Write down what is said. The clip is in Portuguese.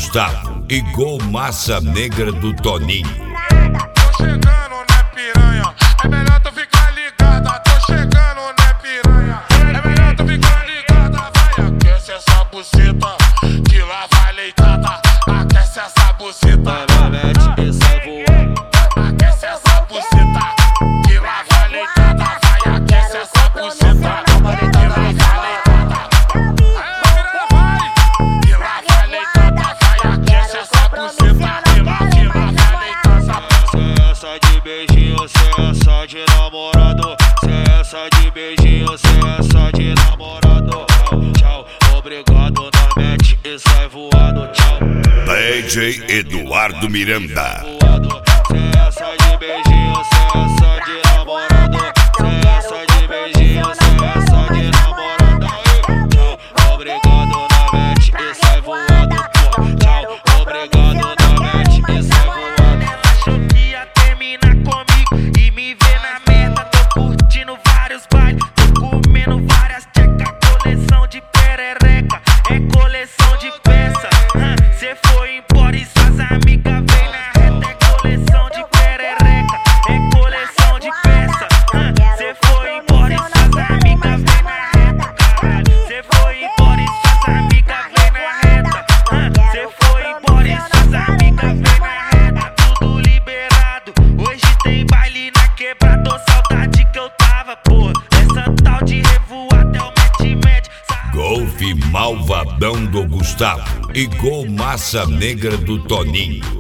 Gustavo e Gol Massa Negra do Toninho. Tô chegando, né, piranha? É melhor tu ficar ligada. Tô chegando, né, piranha? É melhor tu ficar ligada. Vai, aquece essa buceta, que lá vai leitada. Aquece essa buceta, mete e sai voando. aquece essa buceta, que lá vai leitada. Vai, aquece essa buceta, que lá vai leitada. Aí a piranha vai, que lá vai leitada. Vai, aquece essa buceta, que lá vai leitada. Essa de beijinho, essa de namorado. Essa de beijinho, essa de namorado. Tchau, obrigado, nós mete e sai voando. Tchau. DJ Eduardo Miranda. Essa de beijinho, essa de namorado. Essa de beijinho, essa de namorado. Tchau, obrigado, nós mete e sai voando. Tchau, obrigado, nós mete e sai voando. Achou que ia terminar comigo e me ver na merda. Tô curtindo vários bailes, tô comendo várias tcheca. Coleção de perereca, é coleção de peça. Cê foi embora e suas amigas vem na reta. É coleção de perereca, é coleção de peça. Cê foi embora e suas amigas vem na reta. Caralho, cê foi embora e suas amigas vem na reta. Cê foi embora e suas amigas vem na reta. Tudo liberado, hoje tem baile na quebrada. Tô saudade que eu tava, pô. Essa tal de revoar até o mete-mete. Golfe Malvadão do Gustavo e Gol Massa Negra do Toninho.